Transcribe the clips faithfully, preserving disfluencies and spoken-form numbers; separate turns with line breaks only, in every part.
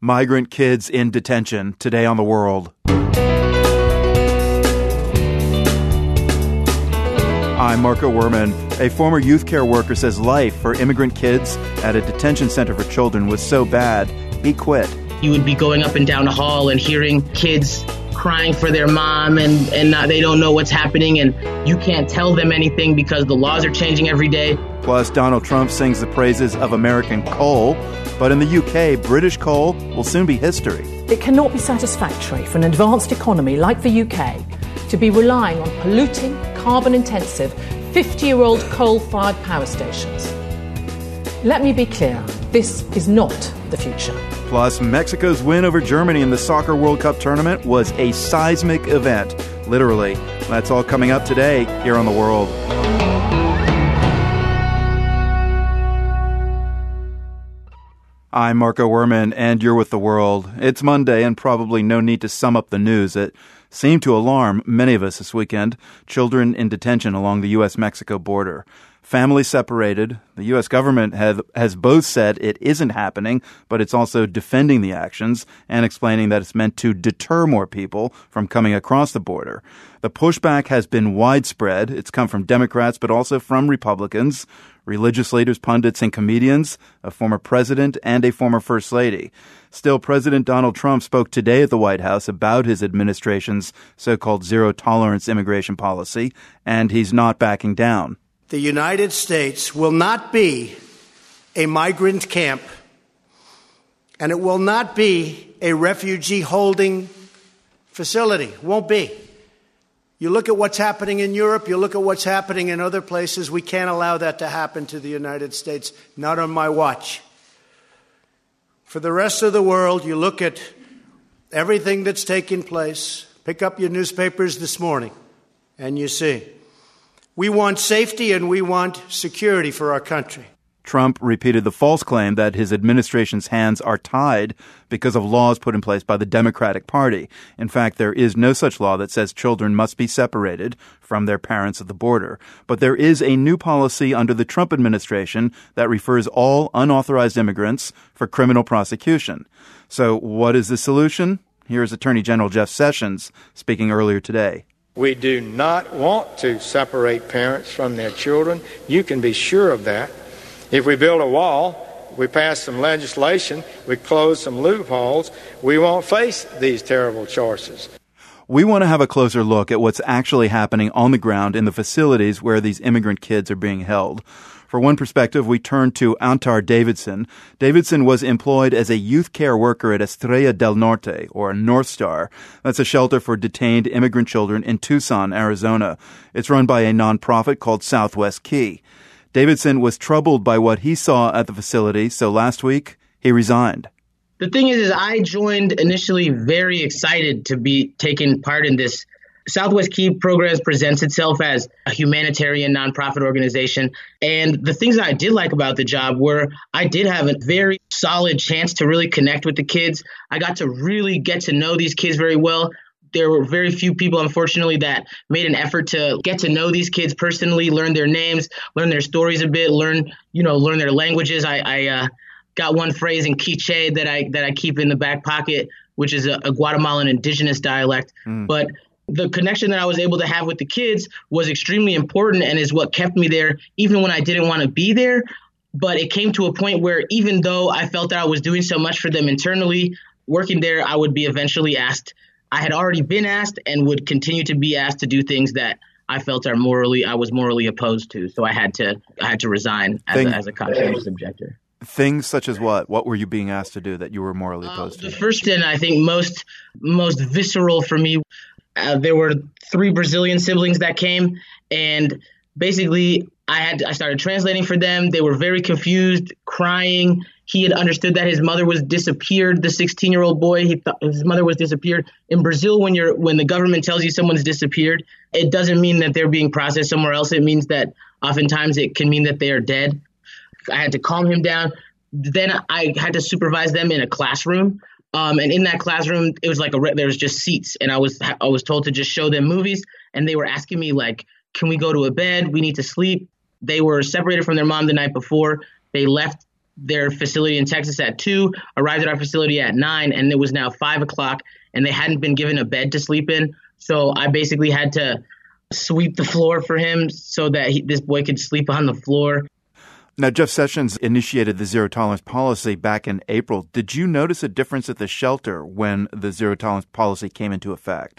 Migrant kids in detention today on The World. I'm Marco Werman. A former youth care worker says life for immigrant kids at a detention center for children was so bad, he quit.
You would be going up and down the hall and hearing kids crying for their mom and, and not, they don't know what's happening and you can't tell them anything because the laws are changing every day.
Plus, Donald Trump sings the praises of American coal. But in the U K, British coal will soon be history.
It cannot be satisfactory for an advanced economy like the U K to be relying on polluting, carbon-intensive, fifty-year-old coal-fired power stations. Let me be clear, this is not the future.
Plus, Mexico's win over Germany in the Soccer World Cup tournament was a seismic event, literally. That's all coming up today here on The World. I'm Marco Werman, and you're with The World. It's Monday, and probably no need to sum up the news. It seemed to alarm many of us this weekend. Children in detention along the U S Mexico border. Families separated. The U S government have, has both said it isn't happening, but it's also defending the actions and explaining that it's meant to deter more people from coming across the border. The pushback has been widespread. It's come from Democrats, but also from Republicans, religious leaders, pundits, and comedians, a former president, and a former first lady. Still, President Donald Trump spoke today at the White House about his administration's so-called zero-tolerance immigration policy, and he's not backing down.
The United States will not be a migrant camp, and it will not be a refugee-holding facility. Won't be. You look at what's happening in Europe, you look at what's happening in other places, we can't allow that to happen to the United States, not on my watch. For the rest of the world, you look at everything that's taking place, pick up your newspapers this morning, and you see. We want safety and we want security for our country.
Trump repeated the false claim that his administration's hands are tied because of laws put in place by the Democratic Party. In fact, there is no such law that says children must be separated from their parents at the border. But there is a new policy under the Trump administration that refers all unauthorized immigrants for criminal prosecution. So what is the solution? Here's Attorney General Jeff Sessions speaking earlier today.
We do not want to separate parents from their children. You can be sure of that. If we build a wall, we pass some legislation, we close some loopholes, we won't face these terrible choices.
We want to have a closer look at what's actually happening on the ground in the facilities where these immigrant kids are being held. For one perspective, we turn to Antar Davidson. Davidson was employed as a youth care worker at Estrella del Norte, or North Star. That's a shelter for detained immigrant children in Tucson, Arizona. It's run by a nonprofit called Southwest Key. Davidson was troubled by what he saw at the facility, so last week he resigned.
The thing is, is I joined initially very excited to be taking part in this. Southwest Key Programs presents itself as a humanitarian nonprofit organization. And the things that I did like about the job were I did have a very solid chance to really connect with the kids. I got to really get to know these kids very well. There were very few people, unfortunately, that made an effort to get to know these kids personally, learn their names, learn their stories a bit, learn, you know, learn their languages. I, I uh, got one phrase in Quiche that I that I keep in the back pocket, which is a, a Guatemalan indigenous dialect. Mm. But the connection that I was able to have with the kids was extremely important and is what kept me there, even when I didn't want to be there. But it came to a point where even though I felt that I was doing so much for them internally, working there, I would be eventually asked. I had already been asked and would continue to be asked to do things that I felt are morally, I was morally opposed to. So I had to, I had to resign as, Thing, a, as a conscientious objector.
Things such as what? What were you being asked to do that you were morally opposed
uh,
to?
The first and I think most, most visceral for me, uh, there were three Brazilian siblings that came, and basically I had, I started translating for them. They were very confused, crying. He had understood that his mother was disappeared. The sixteen-year-old boy, he thought his mother was disappeared. In Brazil, when you're when the government tells you someone's disappeared, it doesn't mean that they're being processed somewhere else. It means that oftentimes it can mean that they are dead. I had to calm him down. Then I had to supervise them in a classroom. Um, and in that classroom, it was like a there was just seats, and I was I was told to just show them movies, and they were asking me like, "Can we go to a bed? We need to sleep." They were separated from their mom the night before. They left their facility in Texas at two, arrived at our facility at nine, and it was now five o'clock, and they hadn't been given a bed to sleep in. So I basically had to sweep the floor for him so that he, this boy could sleep on the floor.
Now, Jeff Sessions initiated the zero tolerance policy back in April. Did you notice a difference at the shelter when the zero tolerance policy came into effect?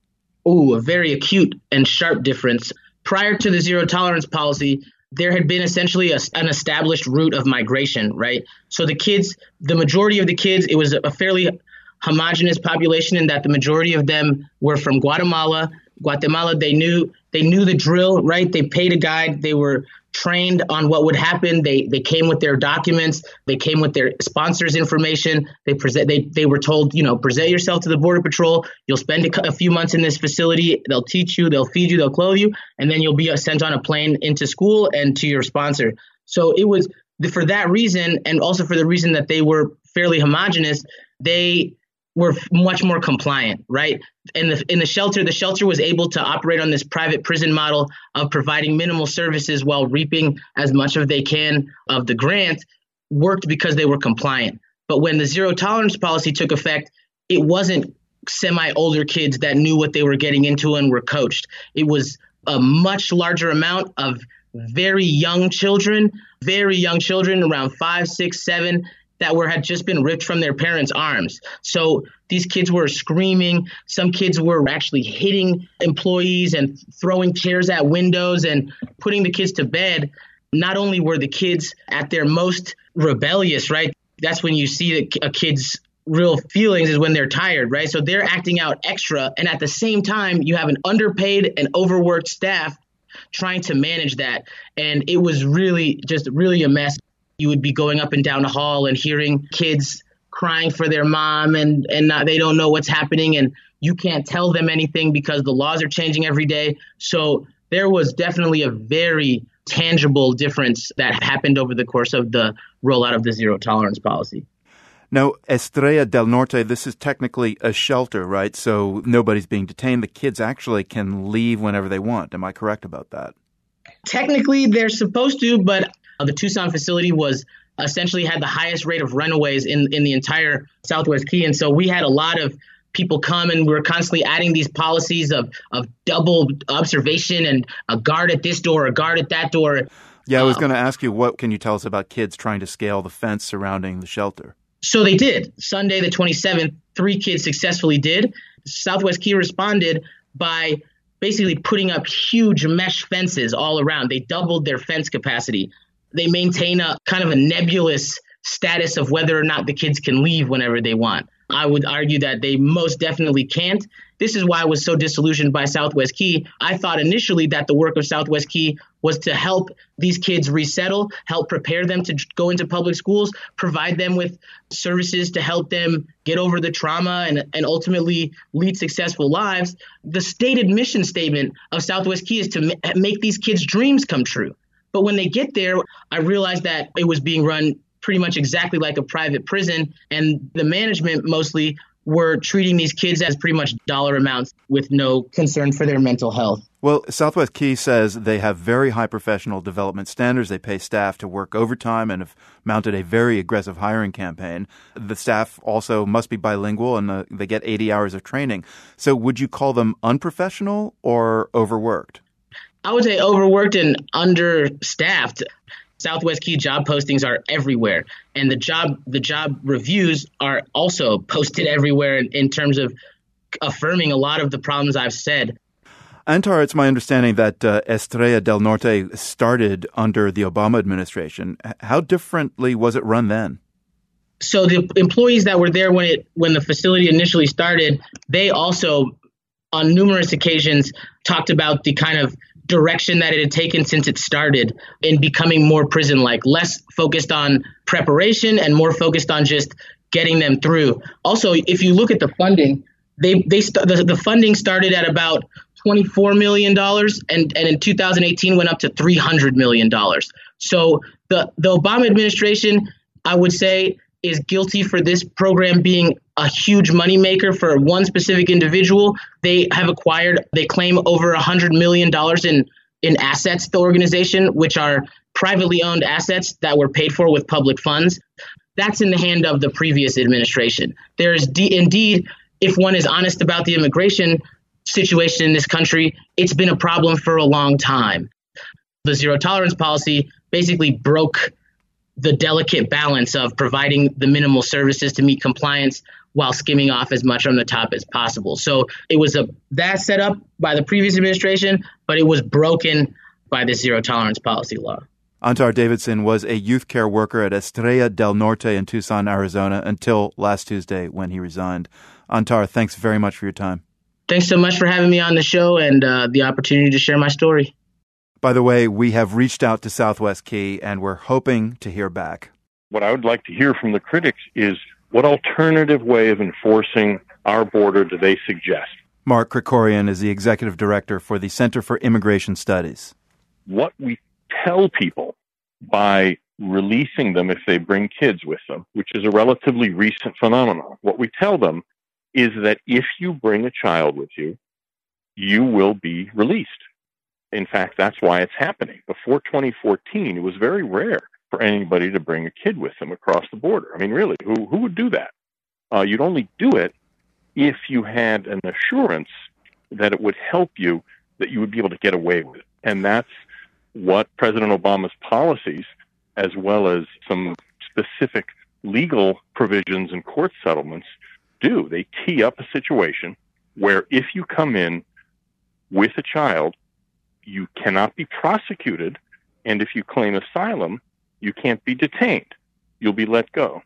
Oh, a very acute and sharp difference. Prior to the zero tolerance policy, there had been essentially a, an established route of migration, right? So the kids, the majority of the kids, it was a fairly homogenous population in that the majority of them were from Guatemala. Guatemala, they knew they knew the drill, right? They paid a guide. They were trained on what would happen. They they came with their documents. They came with their sponsors' information. They present. They they were told, you know, present yourself to the Border Patrol. You'll spend a, a few months in this facility. They'll teach you. They'll feed you. They'll clothe you, and then you'll be sent on a plane into school and to your sponsor. So it was for that reason, and also for the reason that they were fairly homogenous. They were much more compliant, right? In the in the shelter, the shelter was able to operate on this private prison model of providing minimal services while reaping as much of they can of the grant, worked because they were compliant. But when the zero tolerance policy took effect, it wasn't semi-older kids that knew what they were getting into and were coached. It was a much larger amount of very young children, very young children, around five, six, seven, that were had just been ripped from their parents' arms. So these kids were screaming. Some kids were actually hitting employees and throwing chairs at windows and putting the kids to bed. Not only were the kids at their most rebellious, right? That's when you see a kid's real feelings is when they're tired, right? So they're acting out extra. And at the same time, you have an underpaid and overworked staff trying to manage that. And it was really just really a mess. You would be going up and down the hall and hearing kids crying for their mom and, and not, they don't know what's happening and you can't tell them anything because the laws are changing every day. So there was definitely a very tangible difference that happened over the course of the rollout of the zero tolerance policy.
Now, Estrella del Norte, this is technically a shelter, right? So nobody's being detained. The kids actually can leave whenever they want. Am I correct about that?
Technically, they're supposed to, but the Tucson facility was essentially had the highest rate of runaways in, in the entire Southwest Key. And so we had a lot of people come and we were constantly adding these policies of, of double observation and a guard at this door, a guard at that door.
Yeah, I was uh, going to ask you, what can you tell us about kids trying to scale the fence surrounding the shelter?
So they did. Sunday, the twenty-seventh, three kids successfully did. Southwest Key responded by basically putting up huge mesh fences all around. They doubled their fence capacity. They maintain a kind of a nebulous status of whether or not the kids can leave whenever they want. I would argue that they most definitely can't. This is why I was so disillusioned by Southwest Key. I thought initially that the work of Southwest Key was to help these kids resettle, help prepare them to go into public schools, provide them with services to help them get over the trauma and, and ultimately lead successful lives. The stated mission statement of Southwest Key is to ma- make these kids' dreams come true. But when they get there, I realized that it was being run pretty much exactly like a private prison, and the management mostly were treating these kids as pretty much dollar amounts with no concern for their mental health.
Well, Southwest Key says they have very high professional development standards. They pay staff to work overtime and have mounted a very aggressive hiring campaign. The staff also must be bilingual and uh, they get eighty hours of training. So would you call them unprofessional or overworked?
I would say overworked and understaffed. Southwest Key job postings are everywhere, and the job the job reviews are also posted everywhere in, in terms of affirming a lot of the problems I've said.
Antar, it's my understanding that uh, Estrella del Norte started under the Obama administration. How differently was it run then?
So the employees that were there when it when the facility initially started, they also on numerous occasions talked about the kind of direction that it had taken since it started in becoming more prison-like, less focused on preparation and more focused on just getting them through. Also, if you look at the funding, they they st- the, the funding started at about twenty-four million dollars and, and in two thousand eighteen went up to three hundred million dollars. So the, the Obama administration, I would say, is guilty for this program being a huge moneymaker for one specific individual. They have acquired, they claim over one hundred million dollars in in assets, the organization, which are privately owned assets that were paid for with public funds. That's in the hand of the previous administration. There is de- indeed, if one is honest about the immigration situation in this country, it's been a problem for a long time. The zero tolerance policy basically broke the delicate balance of providing the minimal services to meet compliance while skimming off as much on the top as possible. So it was a that set up by the previous administration, but it was broken by the zero tolerance policy law.
Antar Davidson was a youth care worker at Estrella del Norte in Tucson, Arizona, until last Tuesday when he resigned. Antar, thanks very much for your time.
Thanks so much for having me on the show and uh, the opportunity to share my story.
By the way, we have reached out to Southwest Key, and we're hoping to hear back.
What I would like to hear from the critics is what alternative way of enforcing our border do they suggest?
Mark Krikorian is the executive director for the Center for Immigration Studies.
What we tell people by releasing them if they bring kids with them, which is a relatively recent phenomenon, what we tell them is that if you bring a child with you, you will be released. In fact, that's why it's happening. Before twenty fourteen, it was very rare for anybody to bring a kid with them across the border. I mean, really, who who would do that? Uh, you'd only do it if you had an assurance that it would help you, that you would be able to get away with it. And that's what President Obama's policies, as well as some specific legal provisions and court settlements, do. They tee up a situation where if you come in with a child, you cannot be prosecuted, and if you claim asylum, you can't be detained. You'll be let go.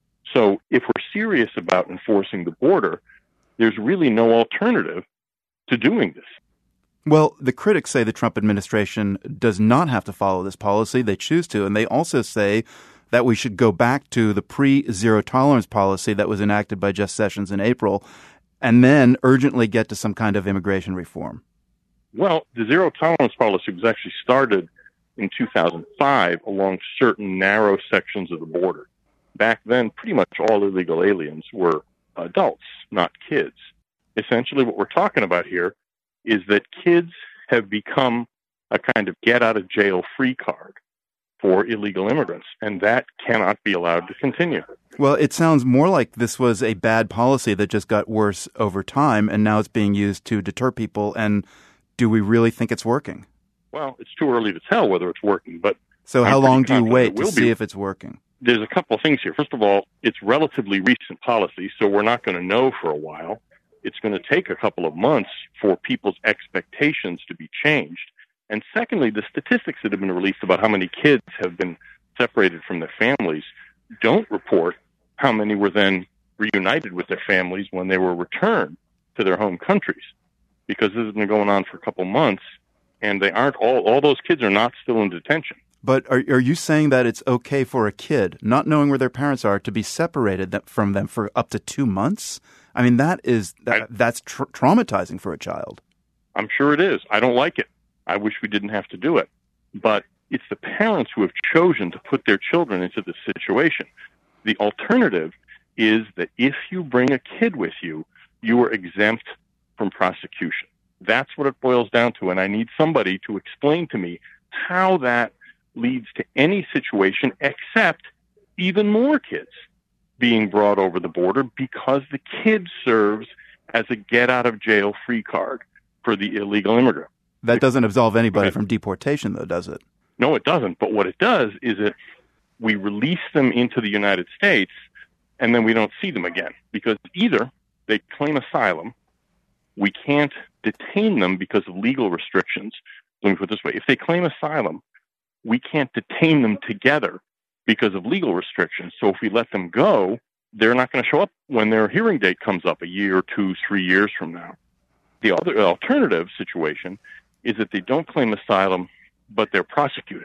So if we're serious about enforcing the border, there's really no alternative to doing this.
Well, the critics say the Trump administration does not have to follow this policy. They choose to, and they also say that we should go back to the pre-zero tolerance policy that was enacted by Jeff Sessions in April, and then urgently get to some kind of immigration reform.
Well, the zero tolerance policy was actually started in two thousand five along certain narrow sections of the border. Back then, pretty much all illegal aliens were adults, not kids. Essentially, what we're talking about here is that kids have become a kind of get-out-of-jail-free card for illegal immigrants, and that cannot be allowed to continue.
Well, it sounds more like this was a bad policy that just got worse over time, and now it's being used to deter people. And do we really think it's working?
Well, it's too early to tell whether it's working, but...
So how long do you wait to see
be.
if it's working?
There's a couple of things here. First of all, it's relatively recent policy, so we're not going to know for a while. It's going to take a couple of months for people's expectations to be changed. And secondly, the statistics that have been released about how many kids have been separated from their families don't report how many were then reunited with their families when they were returned to their home countries. Because this has been going on for a couple months, and they aren't all, all those kids are not still in detention.
But are, are you saying that it's okay for a kid, not knowing where their parents are, to be separated from them for up to two months? I mean, that is that,
I,
that's tra- traumatizing for a child.
I'm sure it is. I don't like it. I wish we didn't have to do it. But it's the parents who have chosen to put their children into this situation. The alternative is that if you bring a kid with you, you are exempt from prosecution. That's what it boils down to, and I need somebody to explain to me how that leads to any situation except even more kids being brought over the border, because the kid serves as a get-out-of-jail-free card for the illegal immigrant.
That doesn't absolve anybody from deportation, though, does it?
No, it doesn't. But what it does is that we release them into the United States, and then we don't see them again, because either they claim asylum, we can't detain them because of legal restrictions. Let me put it this way. If they claim asylum, we can't detain them together because of legal restrictions. So if we let them go, they're not going to show up when their hearing date comes up a year, two, three years from now. The other alternative situation is that they don't claim asylum, but they're prosecuted.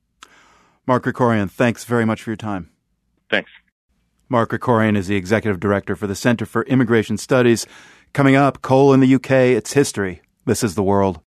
Mark Krikorian, thanks very much for your time.
Thanks.
Mark Krikorian is the executive director for the Center for Immigration Studies. Coming up, coal in the U K, its history. This is The World.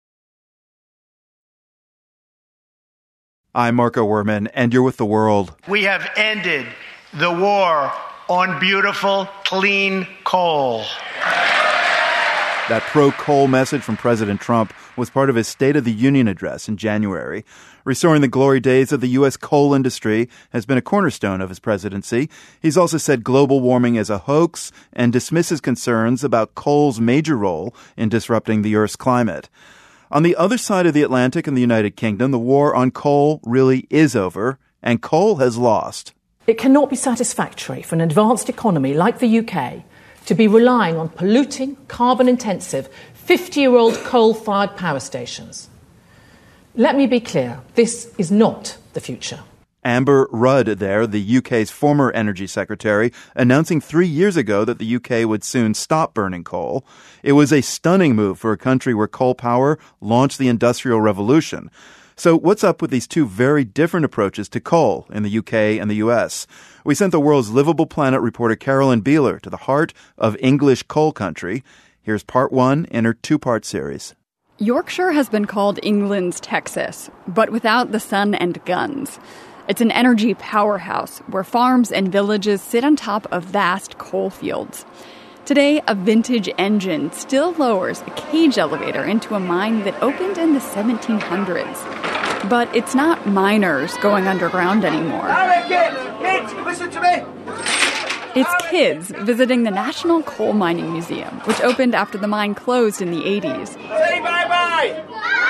I'm Marco Werman, and you're with The World.
We have ended the war on beautiful, clean coal.
That pro-coal message from President Trump was part of his State of the Union address in January. Restoring the glory days of the U S coal industry has been a cornerstone of his presidency. He's also said global warming is a hoax and dismisses concerns about coal's major role in disrupting the Earth's climate. On the other side of the Atlantic in the United Kingdom, the war on coal really is over, and coal has lost.
It cannot be satisfactory for an advanced economy like the U K to be relying on polluting, carbon-intensive, fifty-year-old coal-fired power stations. Let me be clear, this is not the future.
Amber Rudd there, the U K's former energy secretary, announcing three years ago that the U K would soon stop burning coal. It was a stunning move for a country where coal power launched the Industrial Revolution. So what's up with these two very different approaches to coal in the U K and the U S? We sent the world's livable planet reporter Carolyn Beeler to the heart of English coal country. Here's part one in her two-part series.
Yorkshire has been called England's Texas, but without the sun and guns. It's an energy powerhouse where farms and villages sit on top of vast coal fields. Today, a vintage engine still lowers a cage elevator into a mine that opened in the seventeen hundreds. But it's not miners going underground anymore.
Kids, listen to me!
It's kids visiting the National Coal Mining Museum, which opened after the mine closed in the eighties.
Say bye-bye!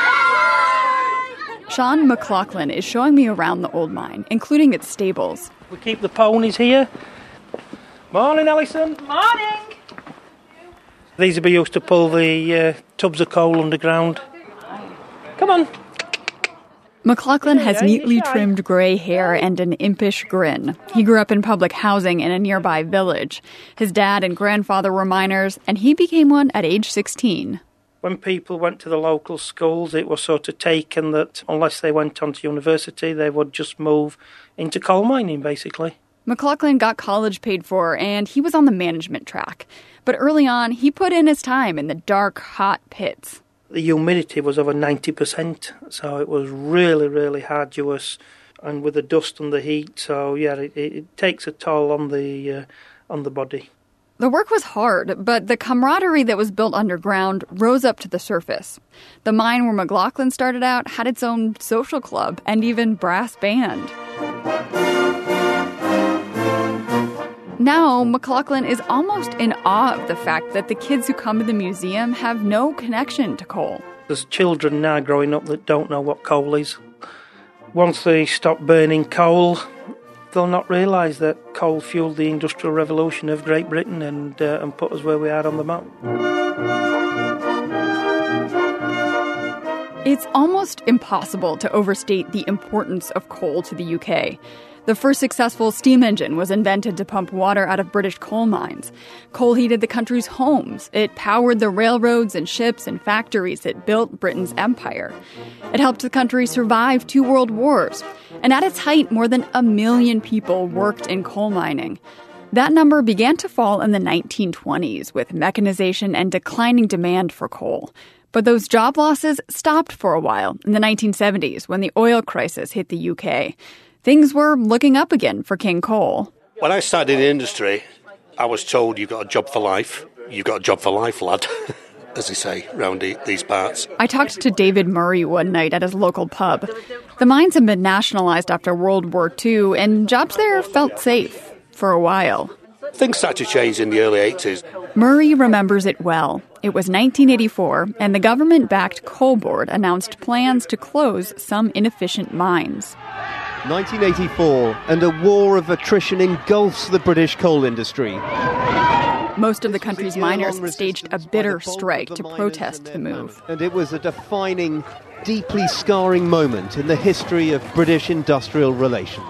Sean McLaughlin is showing me around the old mine, including its stables.
We keep the ponies here. Morning, Alison.
Morning.
These will be used to pull the uh, tubs of coal underground. Come on.
McLaughlin has neatly trimmed grey hair and an impish grin. He grew up in public housing in a nearby village. His dad and grandfather were miners, and he became one at age sixteen.
When people went to the local schools, it was sort of taken that unless they went on to university, they would just move into coal mining, basically.
McLaughlin got college paid for, and he was on the management track. But early on, he put in his time in the dark, hot pits.
The humidity was over ninety percent, so it was really, really arduous, and with the dust and the heat, so yeah, it, it takes a toll on the uh, on the body.
The work was hard, but the camaraderie that was built underground rose up to the surface. The mine where McLaughlin started out had its own social club and even brass band. Now, McLaughlin is almost in awe of the fact that the kids who come to the museum have no connection to coal.
There's children now growing up that don't know what coal is. Once they stop burning coal, they'll not realise that coal fueled the Industrial Revolution of Great Britain and, uh, and put us where we are on the map.
It's almost impossible to overstate the importance of coal to the U K. The first successful steam engine was invented to pump water out of British coal mines. Coal heated the country's homes. It powered the railroads and ships and factories that built Britain's empire. It helped the country survive two world wars. And at its height, more than a million people worked in coal mining. That number began to fall in the nineteen twenties with mechanization and declining demand for coal. But those job losses stopped for a while in the nineteen seventies when the oil crisis hit the U K. Things were looking up again for King Coal.
When I started in the industry, I was told you've got a job for life. You've got a job for life, lad, as they say round the, these parts.
I talked to David Murray one night at his local pub. The mines had been nationalized after World War Two, and jobs there felt safe for a while.
Things started to change in the early eighties.
Murray remembers it well. It was nineteen eighty-four, and the government-backed Coal Board announced plans to close some inefficient mines.
nineteen eighty-four, and a war of attrition engulfs the British coal industry.
Most of the country's miners staged a bitter strike to protest the move.
And it was a defining, deeply scarring moment in the history of British industrial relations.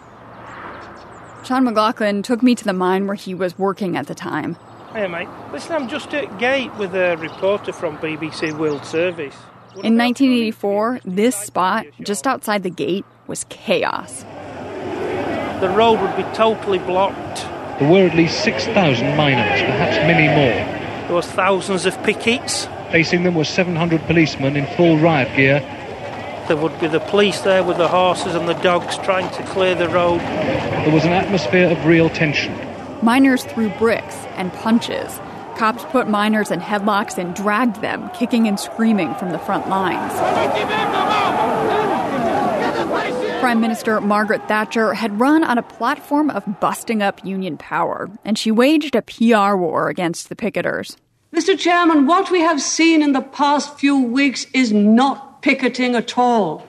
Sean McLaughlin took me to the mine where he was working at the time.
Hey, mate. Listen, I'm just at gate with a reporter from B B C World Service.
In nineteen eighty-four, this spot, just outside the gate, was chaos.
The road would be totally blocked.
There were at least six thousand miners, perhaps many more.
There were thousands of pickets.
Facing them were seven hundred policemen in full riot gear.
There would be the police there with the horses and the dogs trying to clear the road.
There was an atmosphere of real tension.
Miners threw bricks and punches. Cops put miners in headlocks and dragged them, kicking and screaming from the front lines. Prime Minister Margaret Thatcher had run on a platform of busting up union power, and she waged a P R war against the picketers.
Mister Chairman, what we have seen in the past few weeks is not picketing at all.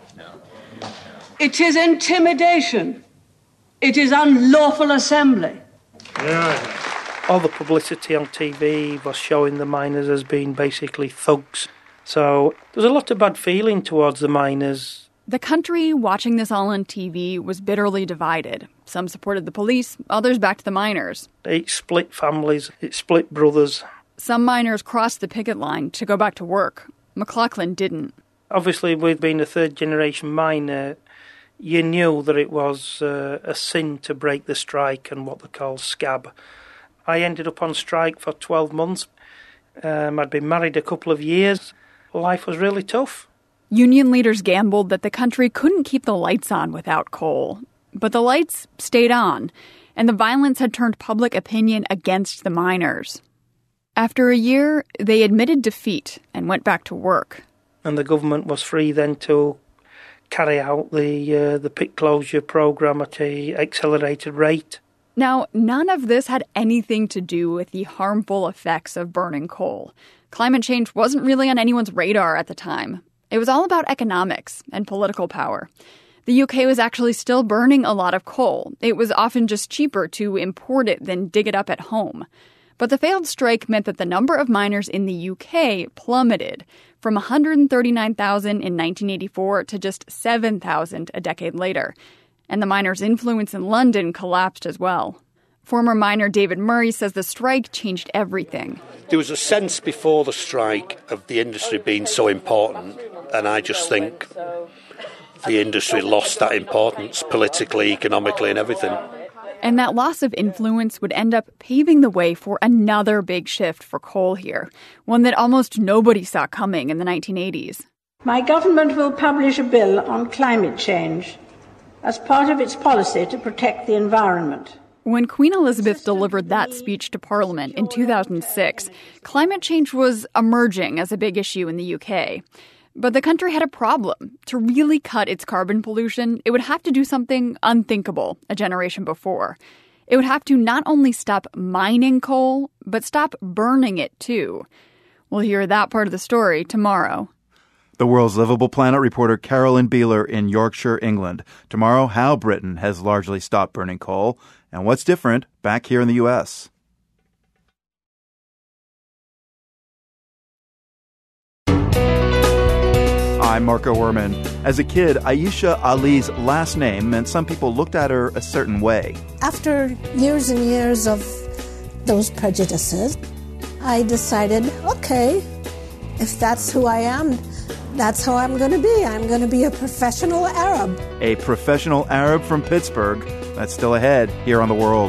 It is intimidation. It is unlawful assembly.
Yeah. All the publicity on T V was showing the miners as being basically thugs. So there's a lot of bad feeling towards the miners.
The country, watching this all on T V, was bitterly divided. Some supported the police, others backed the miners.
It split families, it split brothers.
Some miners crossed the picket line to go back to work. McLaughlin didn't.
Obviously, with being a third-generation miner, you knew that it was uh, a sin to break the strike and what they call scab. I ended up on strike for twelve months. Um, I'd been married a couple of years. Life was really tough.
Union leaders gambled that the country couldn't keep the lights on without coal. But the lights stayed on, and the violence had turned public opinion against the miners. After a year, they admitted defeat and went back to work.
And the government was free then to carry out the uh, the pit closure programme at an accelerated rate.
Now, none of this had anything to do with the harmful effects of burning coal. Climate change wasn't really on anyone's radar at the time. It was all about economics and political power. The U K was actually still burning a lot of coal. It was often just cheaper to import it than dig it up at home. But the failed strike meant that the number of miners in the U K plummeted from one hundred thirty-nine thousand in nineteen eighty-four to just seven thousand a decade later. And the miners' influence in London collapsed as well. Former miner David Murray says the strike changed everything.
There was a sense before the strike of the industry being so important, and I just think the industry lost that importance politically, economically, and everything.
And that loss of influence would end up paving the way for another big shift for coal here, one that almost nobody saw coming in the nineteen eighties.
My government will publish a bill on climate change as part of its policy to protect the environment.
When Queen Elizabeth delivered that speech to Parliament in two thousand six, climate change was emerging as a big issue in the U K. But the country had a problem. To really cut its carbon pollution, it would have to do something unthinkable a generation before. It would have to not only stop mining coal, but stop burning it too. We'll hear that part of the story tomorrow.
The World's Livable Planet reporter Carolyn Beeler in Yorkshire, England. Tomorrow, how Britain has largely stopped burning coal and what's different back here in the U S. I'm Marco Werman. As a kid, Aisha Ali's last name meant some people looked at her a certain way.
After years and years of those prejudices, I decided, okay, if that's who I am, that's how I'm going to be. I'm going to be a professional Arab.
A professional Arab from Pittsburgh. That's still ahead here on The World.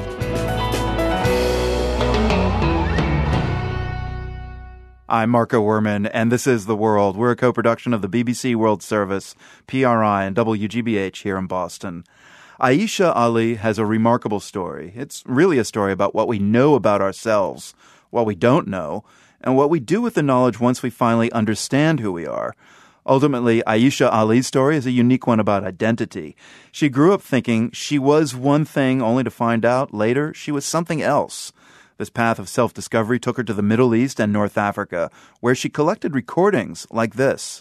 I'm Marco Werman, and this is The World. We're a co-production of the B B C World Service, P R I, and W G B H here in Boston. Aisha Ali has a remarkable story. It's really a story about what we know about ourselves, what we don't know, and what we do with the knowledge once we finally understand who we are. Ultimately, Aisha Ali's story is a unique one about identity. She grew up thinking she was one thing only to find out later she was something else. This path of self-discovery took her to the Middle East and North Africa, where she collected recordings like this.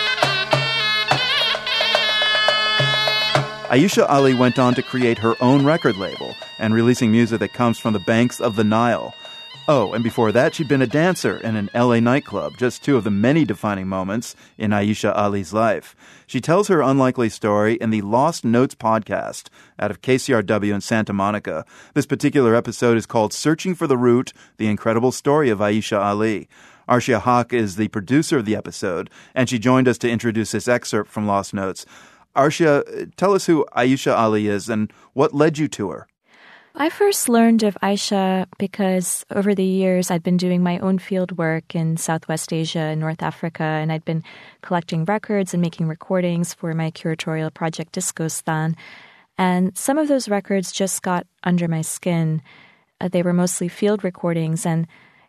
Aisha Ali went on to create her own record label and releasing music that comes from the banks of the Nile. Oh, and before that, she'd been a dancer in an L A nightclub, just two of the many defining moments in Aisha Ali's life. She tells her unlikely story in the Lost Notes podcast out of K C R W in Santa Monica. This particular episode is called Searching for the Root, The Incredible Story of Aisha Ali. Arshia Haq is the producer of the episode, and she joined us to introduce this excerpt from Lost Notes. Arshia, tell us who Aisha Ali is and what led you to her.
I first learned of Aisha because over the years I'd been doing my own field work in Southwest Asia and North Africa, and I'd been collecting records and making recordings for my curatorial project Discostan. And some of those records just got under my skin. Uh, they were mostly field recordings, and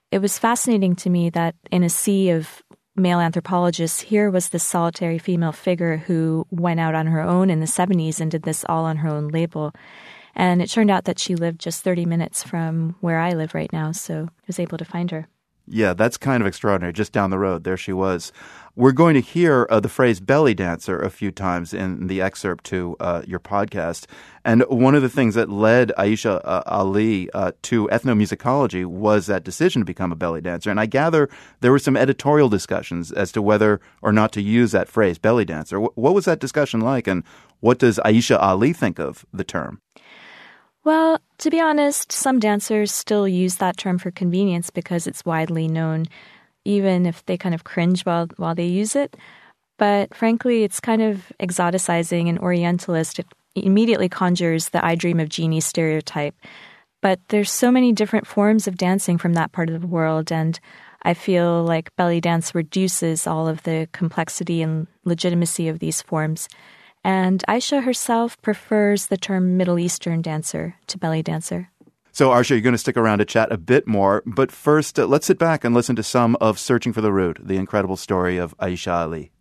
it was fascinating to me that in a sea of male anthropologists, here was this solitary female figure who went out on her own in the seventies and did this all on her own label. And it turned out that she lived just thirty minutes from where I live right now, so I was able to find her.
Yeah, that's kind of extraordinary. Just down the road, there she was. We're going to hear uh, the phrase belly dancer a few times in the excerpt to uh, your podcast. And one of the things that led Aisha uh, Ali uh, to ethnomusicology was that decision to become a belly dancer. And I gather there were some editorial discussions as to whether or not to use that phrase, belly dancer. W- what was that discussion like, and what does Aisha Ali think of the term?
Well, to be honest, some dancers still use that term for convenience because it's widely known, even if they kind of cringe while while they use it. But frankly, it's kind of exoticizing and orientalist. It immediately conjures the I dream of genie stereotype. But there's so many different forms of dancing from that part of the world, and I feel like belly dance reduces all of the complexity and legitimacy of these forms. And Aisha herself prefers the term Middle Eastern dancer to belly dancer.
So, Arsha, you're going to stick around to chat a bit more. But first, uh, let's sit back and listen to some of Searching for the Root, the incredible story of Aisha Ali.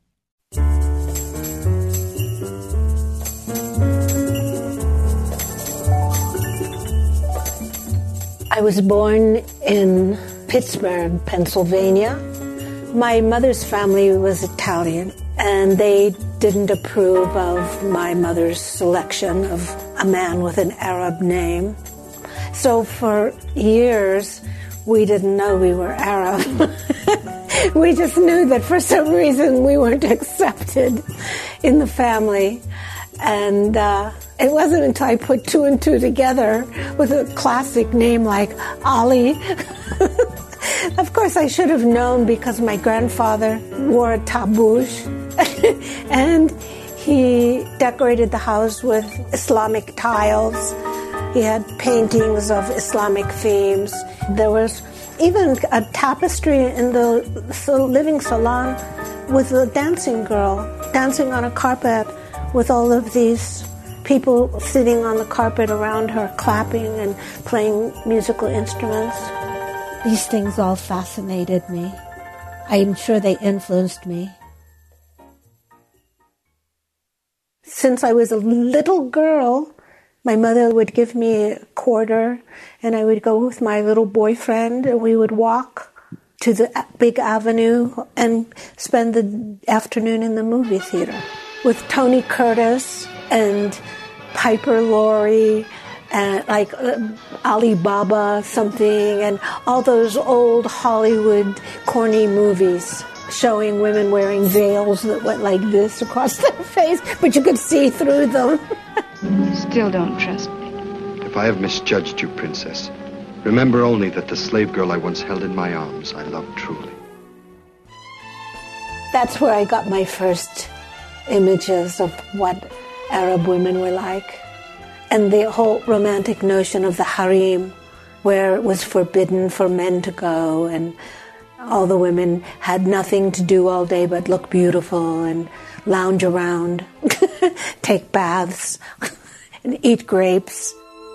I was born in Pittsburgh, Pennsylvania. My mother's family was Italian, and they didn't approve of my mother's selection of a man with an Arab name. So for years, we didn't know we were Arab. We just knew that for some reason we weren't accepted in the family. And uh, it wasn't until I put two and two together with a classic name like Ali. Of course, I should have known because my grandfather wore a tabush and he decorated the house with Islamic tiles. He had paintings of Islamic themes. There was even a tapestry in the living salon with a dancing girl dancing on a carpet with all of these people sitting on the carpet around her, clapping and playing musical instruments. These things all fascinated me. I'm sure they influenced me. Since I was a little girl, my mother would give me a quarter, and I would go with my little boyfriend, and we would walk to the big avenue and spend the afternoon in the movie theater with Tony Curtis and Piper Laurie and like uh, Alibaba something, and all those old Hollywood corny movies showing women wearing veils that went like this across their face, but you could see through them.
You still don't trust me.
If I have misjudged you, Princess, remember only that the slave girl I once held in my arms I loved truly.
That's where I got my first images of what Arab women were like. And the whole romantic notion of the harem, where it was forbidden for men to go, and all the women had nothing to do all day but look beautiful and lounge around, take baths, and eat grapes.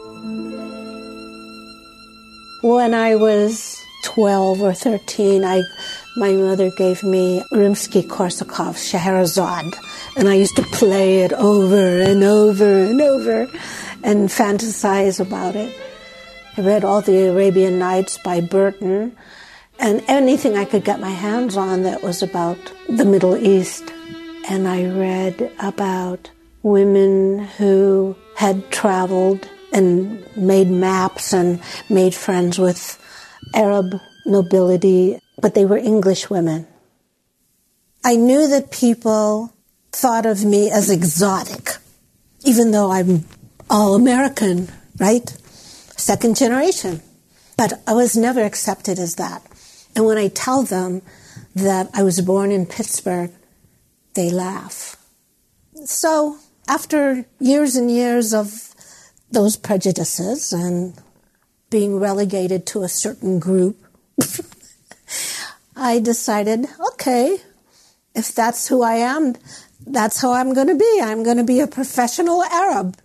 When I was twelve or thirteen, I, my mother gave me Rimsky-Korsakov's Scheherazade, and I used to play it over and over and over and fantasize about it. I read all the Arabian Nights by Burton, and anything I could get my hands on that was about the Middle East. And I read about women who had traveled and made maps and made friends with Arab nobility, but they were English women. I knew that people thought of me as exotic, even though I'm all American, right? Second generation. But I was never accepted as that. And when I tell them that I was born in Pittsburgh, they laugh. So after years and years of those prejudices and being relegated to a certain group, I decided, okay, if that's who I am, that's how I'm going to be. I'm going to be a professional Arab.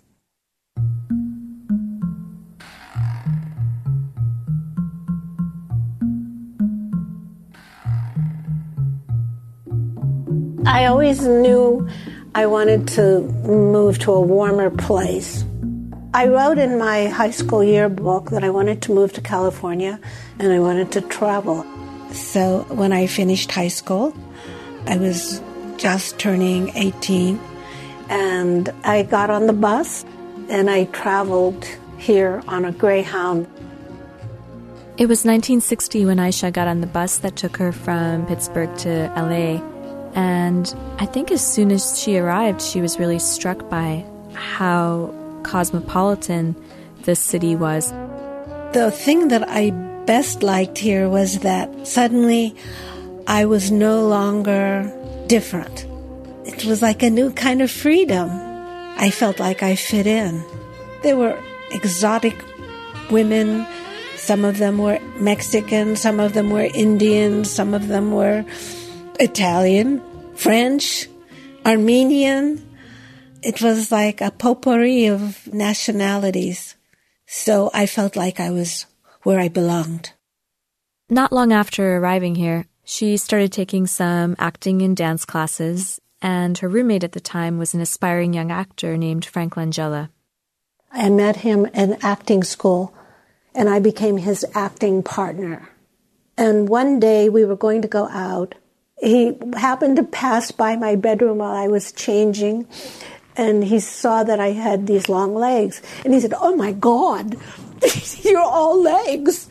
I always knew I wanted to move to a warmer place. I wrote in my high school yearbook that I wanted to move to California and I wanted to travel. So when I finished high school, I was just turning eighteen, and I got on the bus and I traveled here on a Greyhound.
It was nineteen sixty when Aisha got on the bus that took her from Pittsburgh to L A. And I think as soon as she arrived, she was really struck by how cosmopolitan this city was.
The thing that I best liked here was that suddenly I was no longer different. It was like a new kind of freedom. I felt like I fit in. There were exotic women. Some of them were Mexican, some of them were Indian, some of them were Italian, French, Armenian. It was like a potpourri of nationalities. So I felt like I was where I belonged.
Not long after arriving here, she started taking some acting and dance classes, and her roommate at the time was an aspiring young actor named Frank Langella.
I met him in acting school, and I became his acting partner. And one day we were going to go out. He happened to pass by my bedroom while I was changing, and he saw that I had these long legs. And he said, "Oh, my God, you're all legs.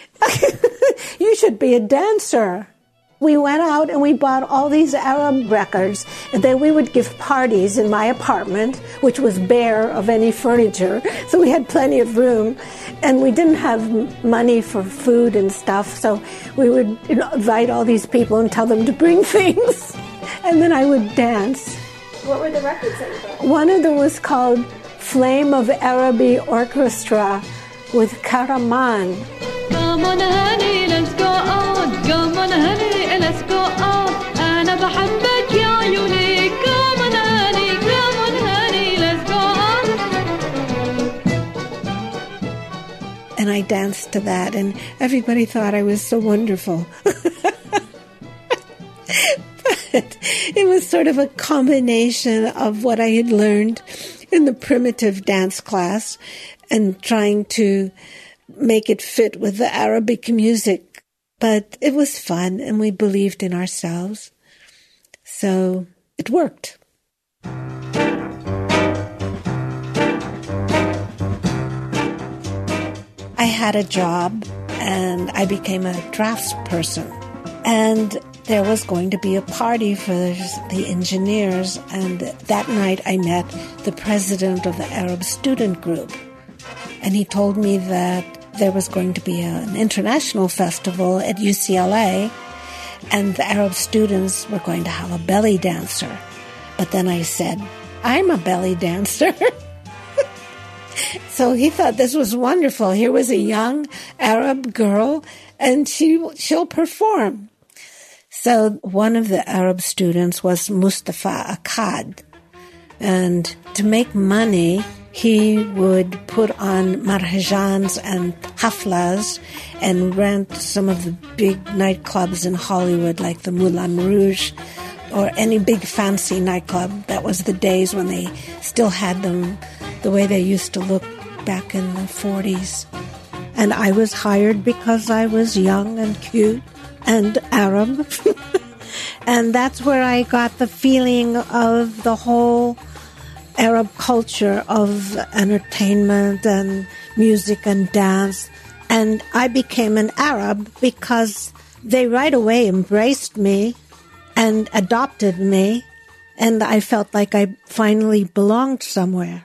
You should be a dancer." We went out and we bought all these Arab records, and then we would give parties in my apartment, which was bare of any furniture, so we had plenty of room, and we didn't have money for food and stuff, so we would invite all these people and tell them to bring things, and then I would dance.
What were the records that you bought?
One of them was called Flame of Araby Orchestra with Karaman.
Come on, honey, let's go on. Come on, honey, let's go on. أنا بحبك يا عيوني. Come on, honey, come on, honey, let's go on.
And I danced to that, and everybody thought I was so wonderful. But it was sort of a combination of what I had learned in the primitive dance class and trying to make it fit with the Arabic music. But it was fun, and we believed in ourselves. So it worked. I had a job, and I became a draftsperson. And there was going to be a party for the engineers, and that night I met the president of the Arab student group. And he told me that there was going to be an international festival at U C L A, and the Arab students were going to have a belly dancer. But then I said, I'm a belly dancer. So he thought this was wonderful. Here was a young Arab girl, and she, she'll perform. So one of the Arab students was Mustafa Akkad. And to make money, he would put on marhajans and haflas and rent some of the big nightclubs in Hollywood, like the Moulin Rouge, or any big fancy nightclub. That was the days when they still had them the way they used to look back in the forties. And I was hired because I was young and cute and Arab. And that's where I got the feeling of the whole Arab culture of entertainment and music and dance. And I became an Arab because they right away embraced me and adopted me, and I felt like I finally belonged somewhere.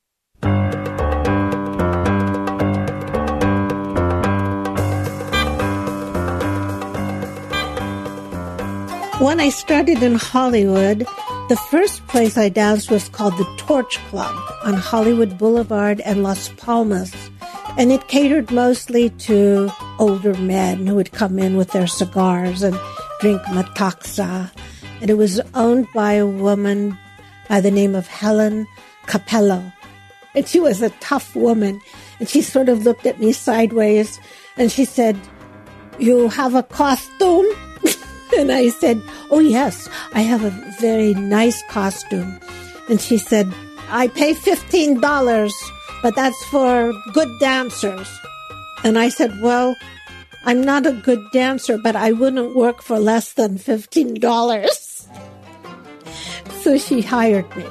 When I started in Hollywood, the first place I danced was called the Torch Club on Hollywood Boulevard and Las Palmas. And it catered mostly to older men who would come in with their cigars and drink mataxa. And it was owned by a woman by the name of Helen Capello. And she was a tough woman. And she sort of looked at me sideways and she said, "You have a costume?" And I said, oh, yes, I have a very nice costume. And she said, I pay fifteen dollars, but that's for good dancers. And I said, well, I'm not a good dancer, but I wouldn't work for less than fifteen dollars. So she hired me.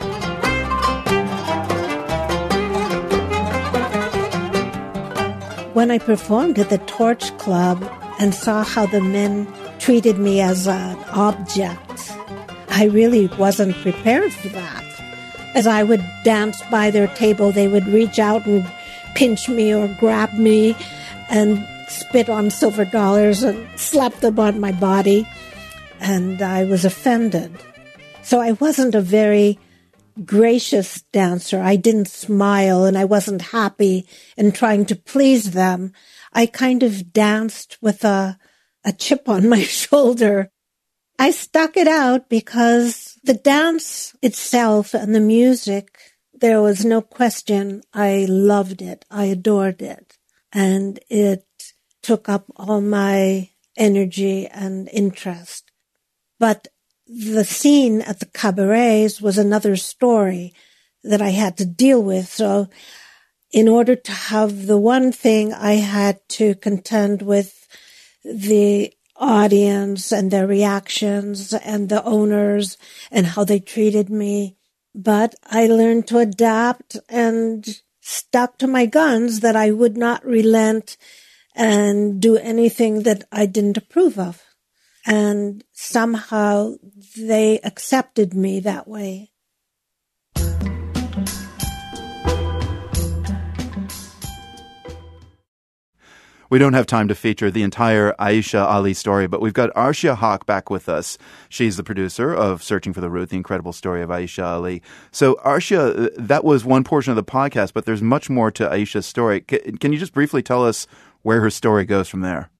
When I performed at the Torch Club and saw how the men treated me as an object, I really wasn't prepared for that. As I would dance by their table, they would reach out and pinch me or grab me and spit on silver dollars and slap them on my body. And I was offended. So I wasn't a very gracious dancer. I didn't smile and I wasn't happy and trying to please them. I kind of danced with a, a chip on my shoulder. I stuck it out because the dance itself and the music, there was no question. I loved it. I adored it. And it took up all my energy and interest. But the scene at the cabarets was another story that I had to deal with. So in order to have the one thing, I had to contend with the audience and their reactions and the owners and how they treated me. But I learned to adapt and stuck to my guns that I would not relent and do anything that I didn't approve of. And somehow they accepted me that way.
We don't have time to feature the entire Aisha Ali story, but we've got Arshia Haq back with us. She's the producer of Searching for the Root, the incredible story of Aisha Ali. So, Arshia, that was one portion of the podcast, but there's much more to Aisha's story. Can you just briefly tell us where her story goes from there?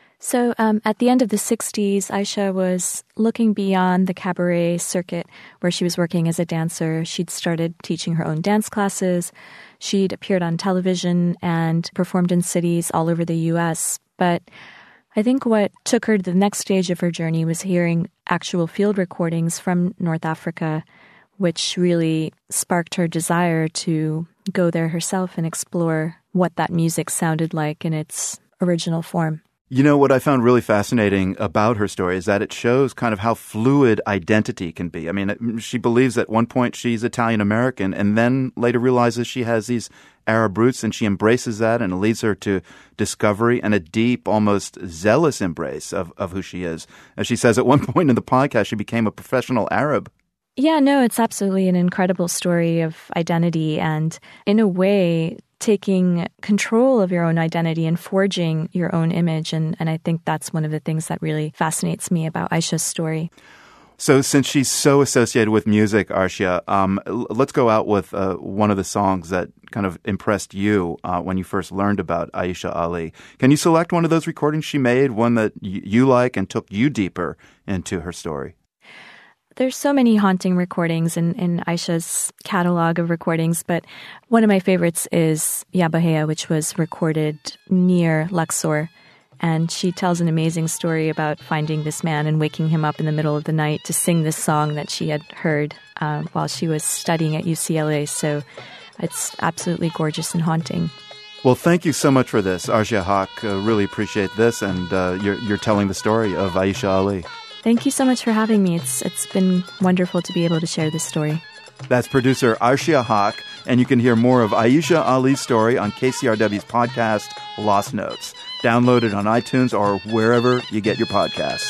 So um, at the end of the sixties, Aisha was looking beyond the cabaret circuit where she was working as a dancer. She'd started teaching her own dance classes. She'd appeared on television and performed in cities all over the U S. But I think what took her to the next stage of her journey was hearing actual field recordings from North Africa, which really sparked her desire to go there herself and explore what that music sounded like in its original form.
You know, what I found really fascinating about her story is that it shows kind of how fluid identity can be. I mean, she believes at one point she's Italian-American and then later realizes she has these Arab roots, and she embraces that, and it leads her to discovery and a deep, almost zealous embrace of, of who she is. As she says, at one point in the podcast, she became a professional Arab.
Yeah, no, it's absolutely an incredible story of identity and, in a way, taking control of your own identity and forging your own image. And, and I think that's one of the things that really fascinates me about Aisha's story.
So since she's so associated with music, Arshia, um, let's go out with uh, one of the songs that kind of impressed you uh, when you first learned about Aisha Ali. Can you select one of those recordings she made, one that y- you like and took you deeper into her story?
There's so many haunting recordings in, in Aisha's catalog of recordings, but one of my favorites is Ya Bahia, which was recorded near Luxor. And she tells an amazing story about finding this man and waking him up in the middle of the night to sing this song that she had heard uh, while she was studying at U C L A. So it's absolutely gorgeous and haunting.
Well, thank you so much for this, Arshia Haq. Uh, really appreciate this, and uh, you're, you're telling the story of Aisha Ali.
Thank you so much for having me. It's It's been wonderful to be able to share this story.
That's producer Arshia Haq, and you can hear more of Aisha Ali's story on K C R W's podcast, Lost Notes. Download it on iTunes or wherever you get your podcasts.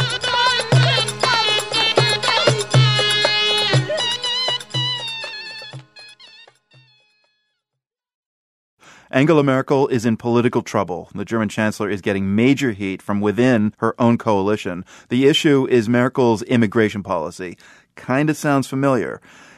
Angela Merkel is in political trouble. The German chancellor is getting major heat from within her own coalition. The issue is Merkel's immigration policy. Kind of sounds familiar.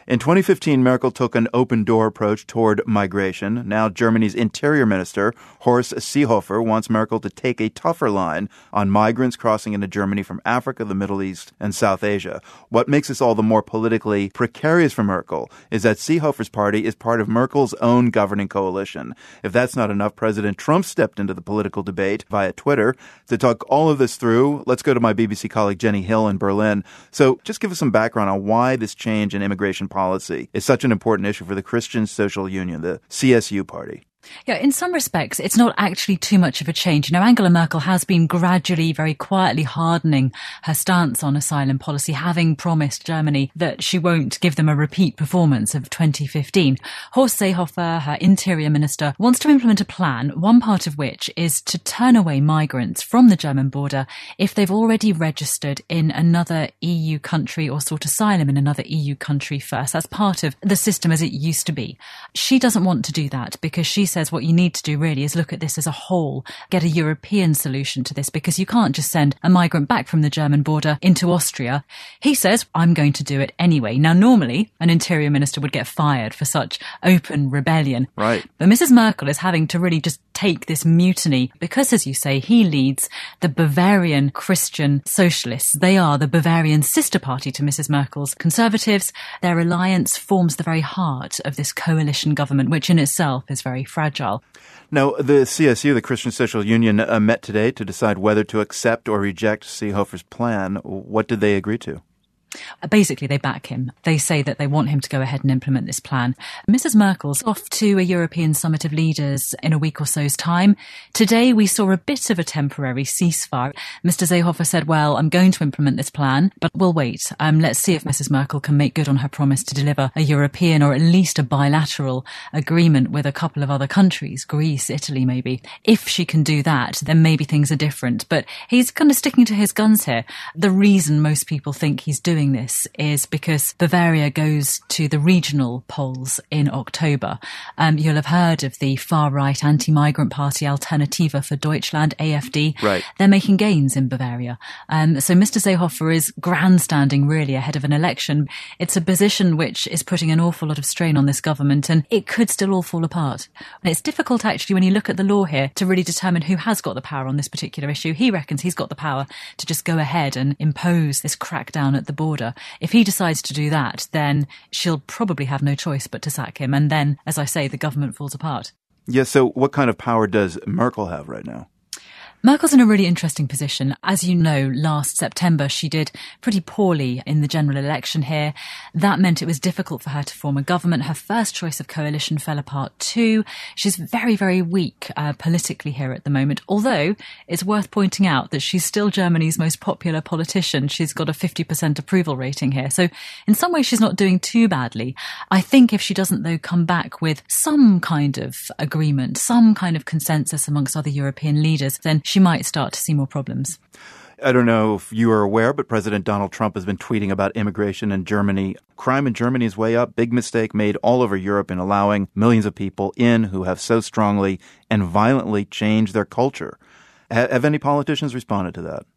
In twenty fifteen, Merkel took an open-door approach toward migration. Now Germany's interior minister, Horst Seehofer, wants Merkel to take a tougher line on migrants crossing into Germany from Africa, the Middle East, and South Asia. What makes this all the more politically precarious for Merkel is that Seehofer's party is part of Merkel's own governing coalition. If that's not enough, President Trump stepped into the political debate via Twitter. To talk all of this through, let's go to my B B C colleague Jenny Hill in Berlin. So just give us some background on why this change in immigration policy is such an important issue for the Christian Social Union, the C S U party.
Yeah, in some respects, it's not actually too much of a change. You know, Angela Merkel has been gradually, very quietly hardening her stance on asylum policy, having promised Germany that she won't give them a repeat performance of twenty fifteen. Horst Seehofer, her interior minister, wants to implement a plan, one part of which is to turn away migrants from the German border if they've already registered in another E U country or sought asylum in another E U country first. That's part of the system as it used to be. She doesn't want to do that because she says what you need to do really is look at this as a whole, get a European solution to this, because you can't just send a migrant back from the German border into Austria. He says, I'm going to do it anyway. Now, normally, an interior minister would get fired for such open rebellion.
Right.
But Missus Merkel is having to really just take this mutiny because, as you say, he leads the Bavarian Christian Socialists. They are the Bavarian sister party to Missus Merkel's Conservatives. Their alliance forms the very heart of this coalition government, which in itself is very fragile.
Now, the C S U, the Christian Social Union, uh, met today to decide whether to accept or reject Seehofer's plan. What did they agree to?
Basically, they back him. They say that they want him to go ahead and implement this plan. Missus Merkel's off to a European summit of leaders in a week or so's time. Today, we saw a bit of a temporary ceasefire. Mister Seehofer said, well, I'm going to implement this plan, but we'll wait. Um, let's see if Missus Merkel can make good on her promise to deliver a European or at least a bilateral agreement with a couple of other countries, Greece, Italy maybe. If she can do that, then maybe things are different. But he's kind of sticking to his guns here. The reason most people think he's doing this is because Bavaria goes to the regional polls in October. Um, you'll have heard of the far-right anti-migrant party Alternative for Deutschland, A F D.
Right.
They're making gains in Bavaria. Um, so Mister Seehofer is grandstanding really ahead of an election. It's a position which is putting an awful lot of strain on this government, and it could still all fall apart. And it's difficult actually when you look at the law here to really determine who has got the power on this particular issue. He reckons he's got the power to just go ahead and impose this crackdown at the border. If he decides to do that, then she'll probably have no choice but to sack him. And then, as I say, the government falls apart.
Yeah, so what kind of power does Merkel have right now?
Merkel's in a really interesting position. As you know, last September, she did pretty poorly in the general election here. That meant it was difficult for her to form a government. Her first choice of coalition fell apart too. She's very, very weak uh, politically here at the moment, although it's worth pointing out that she's still Germany's most popular politician. She's got a fifty percent approval rating here. So in some ways, she's not doing too badly. I think if she doesn't, though, come back with some kind of agreement, some kind of consensus amongst other European leaders, then she might start to see more problems.
I don't know if you are aware, but President Donald Trump has been tweeting about immigration in Germany. Crime in Germany is way up. Big mistake made all over Europe in allowing millions of people in who have so strongly and violently changed their culture. Have any politicians responded to that?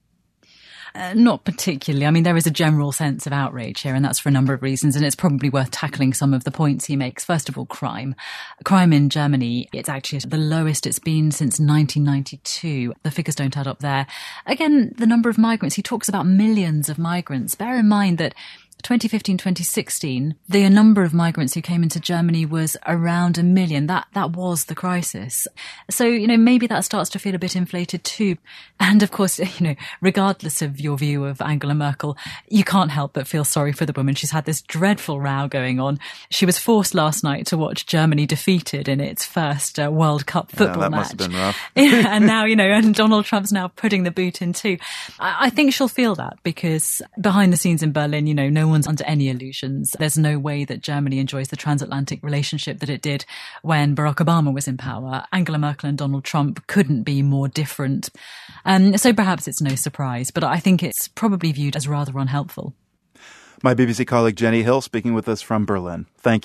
Uh, not particularly. I mean, there is a general sense of outrage here, and that's for a number of reasons, and it's probably worth tackling some of the points he makes. First of all, crime. Crime in Germany, it's actually the lowest it's been since nineteen ninety-two. The figures don't add up there. Again, the number of migrants, he talks about millions of migrants. Bear in mind that twenty fifteen, twenty sixteen, the number of migrants who came into Germany was around a million. That that was the crisis. So, you know, maybe that starts to feel a bit inflated too. And of course, you know, regardless of your view of Angela Merkel, you can't help but feel sorry for the woman. She's had this dreadful row going on. She was forced last night to watch Germany defeated in its first uh, World Cup football
yeah, that
match.
Must have been rough.
Yeah, and now, you know, and Donald Trump's now putting the boot in too. I, I think she'll feel that because behind the scenes in Berlin, you know, no one's under any illusions. There's no way that Germany enjoys the transatlantic relationship that it did when Barack Obama was in power. Angela Merkel and Donald Trump couldn't be more different. Um, so perhaps it's no surprise, but I think it's probably viewed as rather unhelpful.
My B B C colleague Jenny Hill speaking with us from Berlin. Thank you.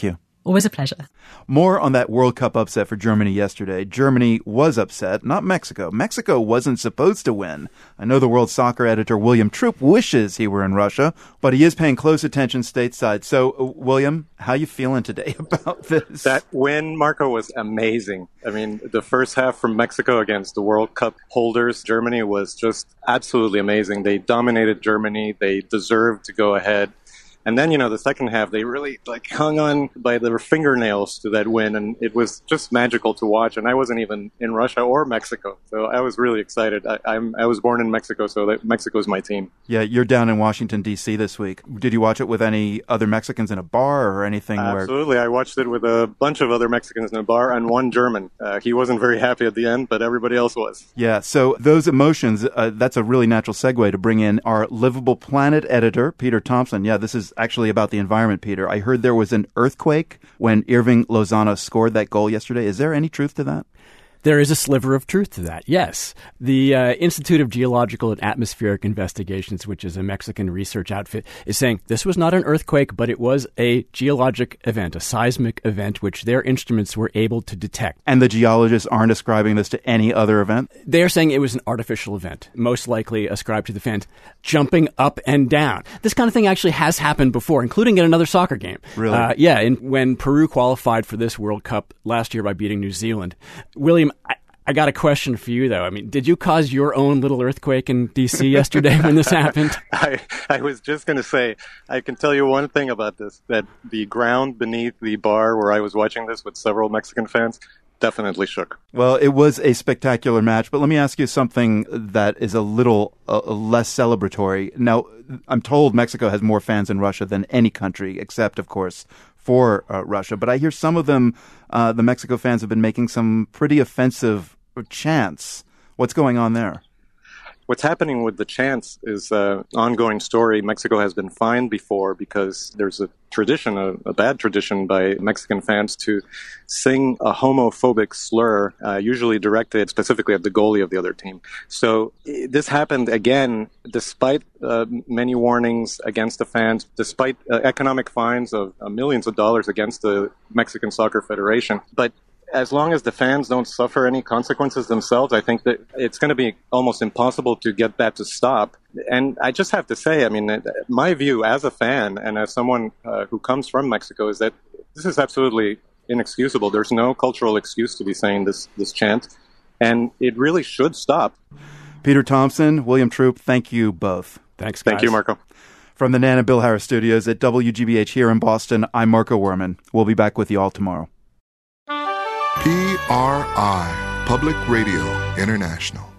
Always a pleasure.
More on that World Cup upset for Germany yesterday. Germany was upset, not Mexico. Mexico wasn't supposed to win. I know the World Soccer editor William Troop wishes he were in Russia, but he is paying close attention stateside. So, uh, William, how you feeling today about this?
That win, Marco, was amazing. I mean, the first half from Mexico against the World Cup holders, Germany, was just absolutely amazing. They dominated Germany. They deserved to go ahead. And then, you know, the second half, they really like hung on by their fingernails to that win. And it was just magical to watch. And I wasn't even in Russia or Mexico. So I was really excited. I, I'm, I was born in Mexico, so that Mexico's my team.
Yeah, you're down in Washington, D C this week. Did you watch it with any other Mexicans in a bar or anything?
Absolutely.
Where...
I watched it with a bunch of other Mexicans in a bar and one German. Uh, he wasn't very happy at the end, but everybody else was.
Yeah, so those emotions, uh, that's a really natural segue to bring in our Livable Planet editor, Peter Thompson. Yeah, this is actually about the environment, Peter. I heard there was an earthquake when Irving Lozano scored that goal yesterday. Is there any truth to that?
There is a sliver of truth to that, yes. The uh, Institute of Geological and Atmospheric Investigations, which is a Mexican research outfit, is saying this was not an earthquake, but it was a geologic event, a seismic event, which their instruments were able to detect.
And the geologists aren't ascribing this to any other event?
They are saying it was an artificial event, most likely ascribed to the fans jumping up and down. This kind of thing actually has happened before, including in another soccer game.
Really?
Uh, yeah, in, when Peru qualified for this World Cup last year by beating New Zealand. William, I, I got a question for you, though. I mean, did you cause your own little earthquake in D C yesterday when this happened?
I, I was just going to say, I can tell you one thing about this, that the ground beneath the bar where I was watching this with several Mexican fans definitely shook.
Well, it was a spectacular match, but let me ask you something that is a little uh, less celebratory. Now, I'm told Mexico has more fans in Russia than any country, except, of course, for uh, Russia. But I hear some of them, uh, the Mexico fans, have been making some pretty offensive chants. What's going on there?
What's happening with the chants is an ongoing story. Mexico has been fined before because there's a tradition, a, a bad tradition by Mexican fans to sing a homophobic slur, uh, usually directed specifically at the goalie of the other team. So this happened again, despite uh, many warnings against the fans, despite uh, economic fines of uh, millions of dollars against the Mexican Soccer Federation. But as long as the fans don't suffer any consequences themselves, I think that it's going to be almost impossible to get that to stop. And I just have to say, I mean, my view as a fan and as someone uh, who comes from Mexico is that this is absolutely inexcusable. There's no cultural excuse to be saying this, this chant, and it really should stop.
Peter Thompson, William Troop, thank you both.
Thanks, guys.
Thank you, Marco.
From the Nan and Bill Harris studios at W G B H here in Boston, I'm Marco Werman. We'll be back with you all tomorrow.
P R I, Public Radio International.